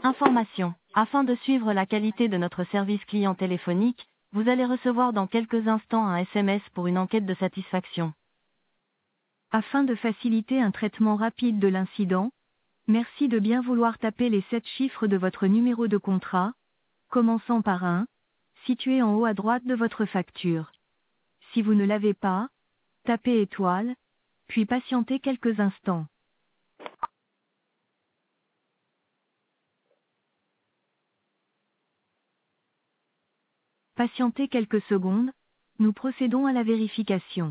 Information. Afin de suivre la qualité de notre service client téléphonique, vous allez recevoir dans quelques instants un SMS pour une enquête de satisfaction. Afin de faciliter un traitement rapide de l'incident, merci de bien vouloir taper les 7 chiffres de votre numéro de contrat, commençant par 1, situé en haut à droite de votre facture. Si vous ne l'avez pas, tapez étoile, puis patientez quelques instants. Patientez quelques secondes, nous procédons à la vérification.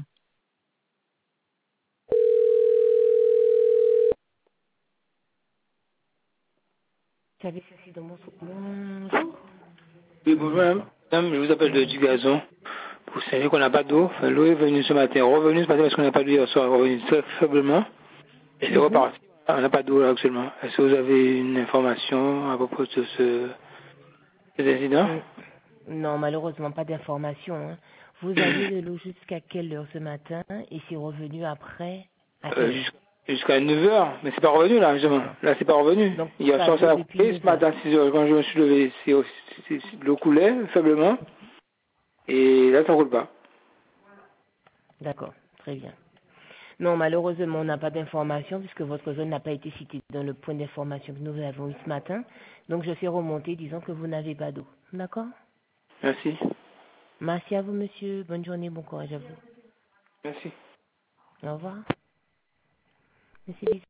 Service aussi dans bonjour. Oui, bonjour madame. Madame, je vous appelle du gazon. Vous savez qu'on n'a pas d'eau. Enfin, l'eau est venue ce matin, revenu ce matin parce qu'on n'a pas d'eau hier soir, revenu très faiblement. Et elle est repartie. On n'a pas d'eau là actuellement. Est-ce que vous avez une information à propos de cet incident? Non, malheureusement, pas d'information. Hein. Vous avez de l'eau jusqu'à quelle heure ce matin et c'est revenu après à quelle heure? Jusqu'à 9 heures, mais c'est pas revenu là, justement. Là, c'est pas revenu. Donc, Hier pas soir, ça d'eau a depuis coupé. 9 Ce heures. matin, 6 heures, quand je me suis levé, l'eau coulait faiblement. Et là, ça roule pas. D'accord, très bien. Non, malheureusement, on n'a pas d'information puisque votre zone n'a pas été citée dans le point d'information que nous avons eu ce matin. Donc, je fais remonter disant que vous n'avez pas d'eau. D'accord? Merci. Merci à vous, monsieur. Bonne journée, bon courage à vous. Merci. Au revoir. Monsieur